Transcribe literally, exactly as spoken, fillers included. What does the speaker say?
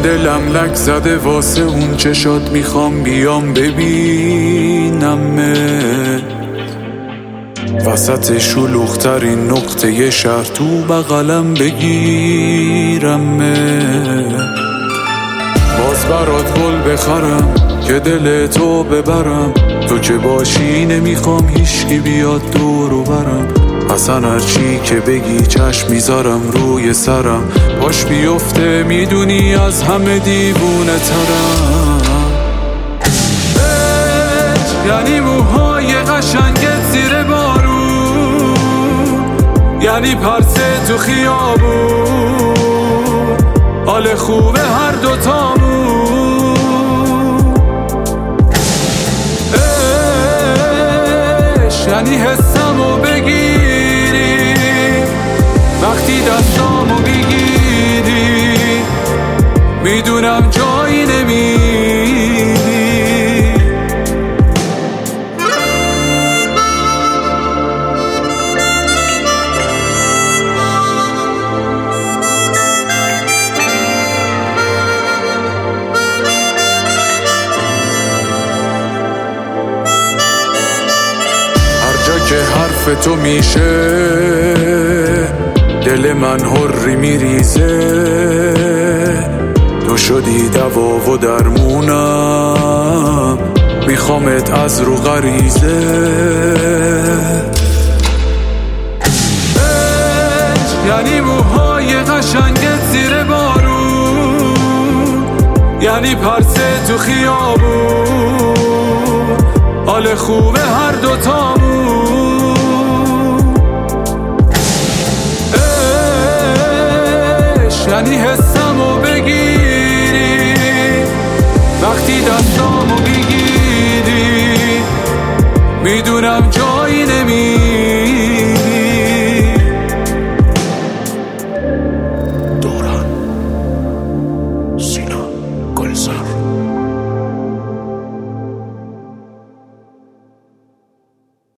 دلم لک زده واسه اون چشات، میخوام بیام ببینمه وسط شلوغ‌ترین نقطه ی شهر، تو بغلم بگیرمه. باز برات گل بخرم که دل تو ببرم، تو که باشی نمیخوام هیچکی بیاد دورو برم. اصلا هرچی که بگی چشم میذارم روی سرم، پاش بیفته میدونی از همه دیوونه ترم. یعنی موهای قشنگت زیر بارون، یعنی پرسه تو خیابون، حال خوبه هر دوتامون. عشق یعنی حسمو بگیری وقتی دستامو بگیری، میدونم جایی نمیری. که حرف تو میشه دل من حری میریزه، تو شدی دوا و درمونم، میخوامت از رو غریزه. یعنی موهای قشنگت زیر بارون، یعنی پرسه تو خیابون، حال خوبه هر دوتامون. یعنی حسمو بگیری وقتی دستامو بگیری، میدونم جا